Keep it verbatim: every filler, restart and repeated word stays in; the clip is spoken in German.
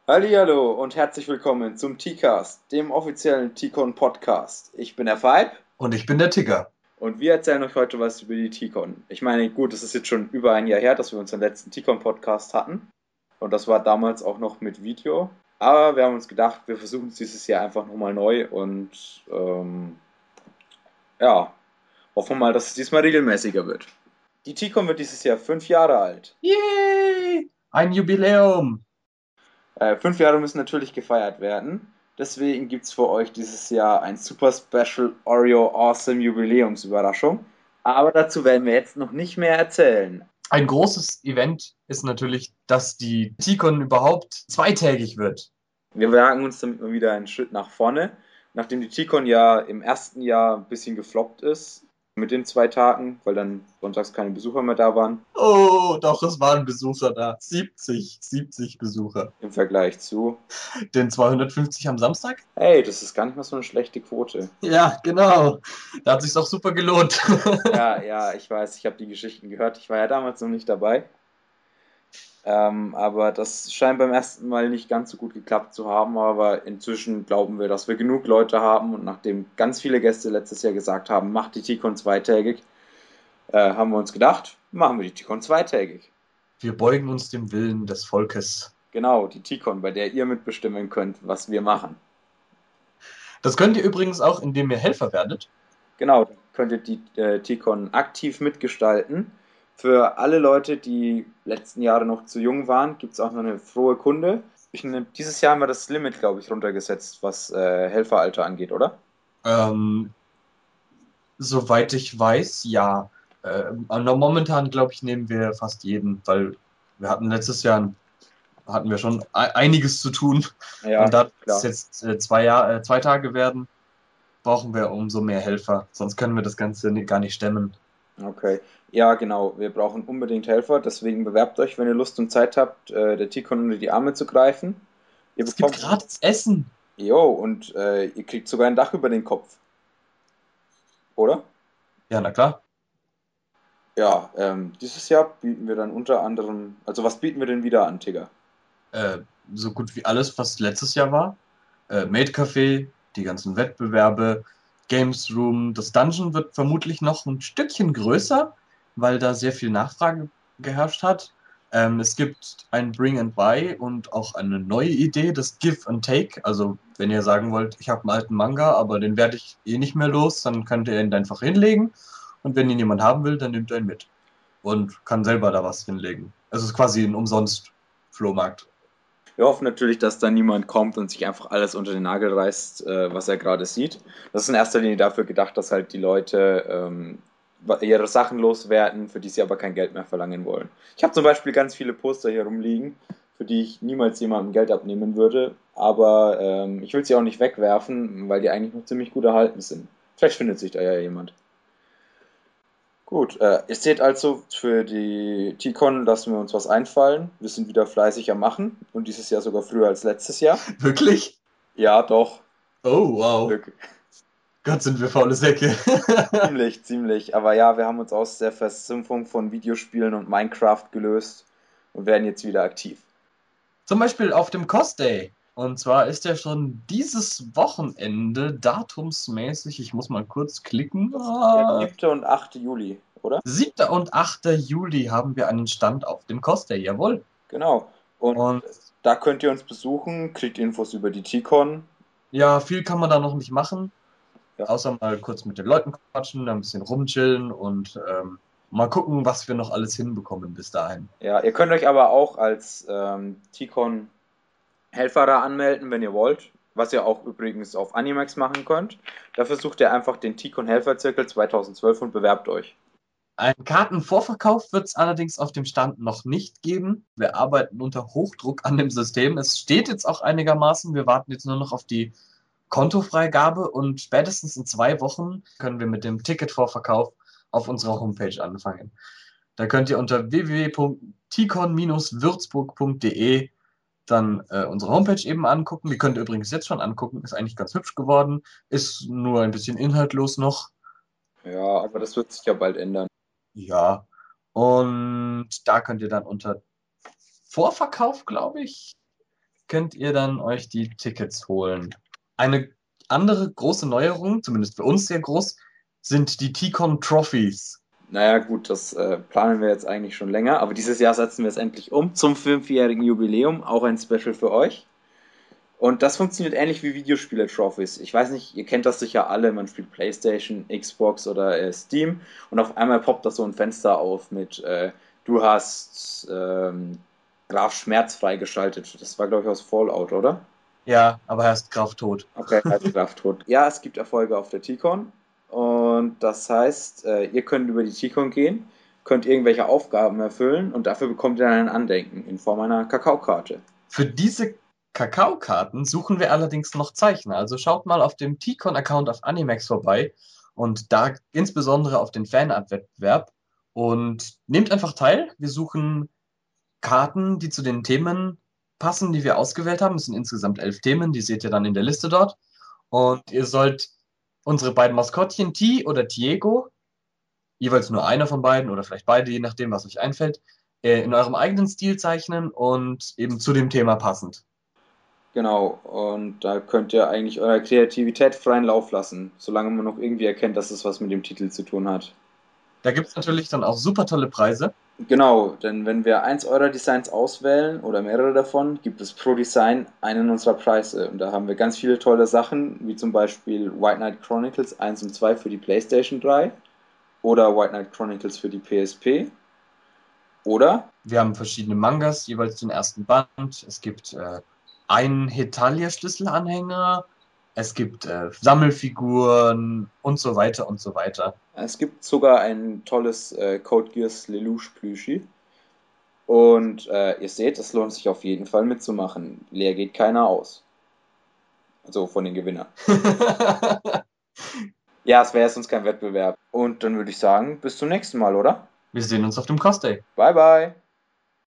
Hallihallo und herzlich willkommen zum T-Cast, dem offiziellen T-Con Podcast. Ich bin der Fibe Und ich bin der Ticker. und wir erzählen euch heute was über die T-Con. Ich meine, gut, es ist jetzt schon über ein Jahr her, dass wir unseren letzten T-Con Podcast hatten und das war damals auch noch mit Video. Aber wir haben uns gedacht, wir versuchen es dieses Jahr einfach nochmal neu und ähm, ja, hoffen mal, dass es diesmal regelmäßiger wird. Die T-Con wird dieses Jahr fünf Jahre alt. Yay! Ein Jubiläum. Äh, fünf Jahre müssen natürlich gefeiert werden. Deswegen gibt es für euch dieses Jahr ein Super Special Oreo Awesome Jubiläumsüberraschung. Aber dazu werden wir jetzt noch nicht mehr erzählen. Ein großes Event ist natürlich, dass die T-Con überhaupt zweitägig wird. Wir wagen uns damit mal wieder einen Schritt nach vorne. Nachdem die T-Con ja im ersten Jahr ein bisschen gefloppt ist mit den zwei Tagen, weil dann sonntags keine Besucher mehr da waren, Oh, doch, es waren Besucher da. siebzig, siebzig Besucher. im Vergleich zu, Den zweihundertfünfzig am Samstag? hey, das ist gar nicht mal so eine schlechte Quote. Ja, genau. Da hat sich's auch super gelohnt. Ja, ja, ich weiß, ich habe die Geschichten gehört. Ich war ja damals noch nicht dabei. Ähm, aber das scheint beim ersten Mal nicht ganz so gut geklappt zu haben. Aber inzwischen glauben wir, dass wir genug Leute haben. Und nachdem ganz viele Gäste letztes Jahr gesagt haben, macht die T-Con zweitägig, äh, haben wir uns gedacht, machen wir die T-Con zweitägig. Wir beugen uns dem Willen des Volkes. Genau, die T-Con, bei der ihr mitbestimmen könnt, was wir machen. Das könnt ihr übrigens auch, indem ihr Helfer werdet. Genau, könnt ihr die äh, T-Con aktiv mitgestalten. Für alle Leute, die letzten Jahre noch zu jung waren, gibt es auch noch eine frohe Kunde. Ich, ne, dieses Jahr haben wir das Limit, glaube ich, runtergesetzt, was äh, Helferalter angeht, oder? Ähm, Soweit ich weiß, ja. Äh, aber momentan, glaube ich, nehmen wir fast jeden, weil wir hatten letztes Jahr hatten wir schon e- einiges zu tun. Und Ja, da es klar. jetzt äh, zwei, Jahr, äh, zwei Tage werden, brauchen wir umso mehr Helfer. Sonst können wir das Ganze ni- gar nicht stemmen. Okay. Ja, genau. Wir brauchen unbedingt Helfer. Deswegen bewerbt euch, wenn ihr Lust und Zeit habt, äh, der T-Con unter die Arme zu greifen. Ihr Es gibt bekommt. gratis Essen. Jo, und äh, ihr kriegt sogar ein Dach über den Kopf, oder? Ja, na klar. Ja, ähm, dieses Jahr bieten wir dann unter anderem, also was bieten wir denn wieder an, Tigger? Äh, so gut wie alles, was letztes Jahr war. Äh, Maid Café, die ganzen Wettbewerbe, Games Room. Das Dungeon wird vermutlich noch ein Stückchen größer, weil da sehr viel Nachfrage geherrscht hat. Ähm, es gibt ein Bring and Buy und auch eine neue Idee, das Give and Take. Also, wenn ihr sagen wollt, ich habe einen alten Manga, aber den werde ich eh nicht mehr los, dann könnt ihr ihn einfach hinlegen. Und wenn ihn jemand haben will, dann nimmt er ihn mit und kann selber da was hinlegen. Also, es ist quasi ein umsonst Flohmarkt. Wir hoffen natürlich, dass da niemand kommt und sich einfach alles unter den Nagel reißt, äh, was er gerade sieht. Das ist in erster Linie dafür gedacht, dass halt die Leute ähm, ihre Sachen loswerden, für die sie aber kein Geld mehr verlangen wollen. Ich habe zum Beispiel ganz viele Poster hier rumliegen, für die ich niemals jemandem Geld abnehmen würde, aber ähm, ich will sie auch nicht wegwerfen, weil die eigentlich noch ziemlich gut erhalten sind. Vielleicht findet sich da ja jemand. Gut, äh, ihr seht also, für die T-Con lassen wir uns was einfallen. Wir sind wieder fleißig am Machen und dieses Jahr sogar früher als letztes Jahr. Wirklich? Ja, doch, Oh, zum wow. Glück. Gott, sind wir faule Säcke. Ziemlich, ziemlich. Aber ja, wir haben uns aus der Versimpfung von Videospielen und Minecraft gelöst und werden jetzt wieder aktiv. Zum Beispiel auf dem Cost Day. Und zwar ist der schon dieses Wochenende datumsmäßig. Ich muss mal kurz klicken. Das ist der Ah, siebte und achte Juli, oder? siebter und achter Juli haben wir einen Stand auf dem Cost Day. Jawohl. Genau. Und Und da könnt ihr uns besuchen, kriegt Infos über die T-Con. ja, viel kann man da noch nicht machen. Ja. Außer mal kurz mit den Leuten quatschen, ein bisschen rumchillen und ähm, mal gucken, was wir noch alles hinbekommen bis dahin. Ja, ihr könnt euch aber auch als ähm, T-Con Helfer da anmelden, wenn ihr wollt. Was ihr auch übrigens auf Animax machen könnt. Dafür sucht ihr einfach den T-Con Helferzirkel zweitausendzwölf und bewerbt euch. Einen Kartenvorverkauf wird es allerdings auf dem Stand noch nicht geben. Wir arbeiten unter Hochdruck an dem System. Es steht jetzt auch einigermaßen. Wir warten jetzt nur noch auf die Kontofreigabe und spätestens in zwei Wochen können wir mit dem Ticketvorverkauf auf unserer Homepage anfangen. Da könnt ihr unter w w w punkt ticon würzburg punkt de dann äh, unsere Homepage eben angucken. Die könnt ihr übrigens jetzt schon angucken. Ist eigentlich ganz hübsch geworden. Ist nur ein bisschen inhaltlos noch. Ja, aber das wird sich ja bald ändern. Ja. Und da könnt ihr dann unter Vorverkauf, glaube ich, könnt ihr dann euch die Tickets holen. Eine andere große Neuerung, zumindest für uns sehr groß, sind die T-Con Trophies. Naja, gut, das äh, planen wir jetzt eigentlich schon länger, aber dieses Jahr setzen wir es endlich um zum fünfjährigen Jubiläum, auch ein Special für euch. Und das funktioniert ähnlich wie Videospiele-Trophies. Ich weiß nicht, ihr kennt das sicher alle, man spielt PlayStation, Xbox oder äh, Steam und auf einmal poppt da so ein Fenster auf mit, äh, du hast ähm, Graf Schmerz freigeschaltet. Das war, glaube ich, aus Fallout, oder? Ja, aber er ist Graf tot. Okay, also Graf tot. Ja, es gibt Erfolge auf der T-Con und das heißt, äh, ihr könnt über die T-Con gehen, könnt irgendwelche Aufgaben erfüllen und dafür bekommt ihr dann ein Andenken in Form einer Kakaokarte. Für diese Kakaokarten suchen wir allerdings noch Zeichner. Also schaut mal auf dem T-Con-Account auf Animex vorbei und da insbesondere auf den Fanart-Wettbewerb und nehmt einfach teil. Wir suchen Karten, die zu den Themen passen, die wir ausgewählt haben. Es sind insgesamt elf Themen, die seht ihr dann in der Liste dort. Und ihr sollt unsere beiden Maskottchen, T oder Tiego, jeweils nur einer von beiden oder vielleicht beide, je nachdem, was euch einfällt, äh, in eurem eigenen Stil zeichnen und eben zu dem Thema passend. Genau, und da könnt ihr eigentlich eurer Kreativität freien Lauf lassen, solange man noch irgendwie erkennt, dass es was mit dem Titel zu tun hat. Da gibt es natürlich dann auch super tolle Preise. Genau, denn wenn wir eins eurer Designs auswählen oder mehrere davon, gibt es pro Design einen unserer Preise. Und da haben wir ganz viele tolle Sachen, wie zum Beispiel White Knight Chronicles eins und zwei für die PlayStation drei oder White Knight Chronicles für die P S P. Oder Wir haben verschiedene Mangas, jeweils den ersten Band. Es gibt äh, einen Hetalia-Schlüsselanhänger. Es gibt äh, Sammelfiguren und so weiter und so weiter. es gibt sogar ein tolles äh, Code Geass Lelouch Plüschi. Und äh, ihr seht, es lohnt sich auf jeden Fall mitzumachen. Leer geht keiner aus. Also von den Gewinnern. Ja, es wäre sonst kein Wettbewerb. Und dann würde ich sagen, bis zum nächsten Mal, oder? Wir sehen uns auf dem Cosplay. Bye, bye.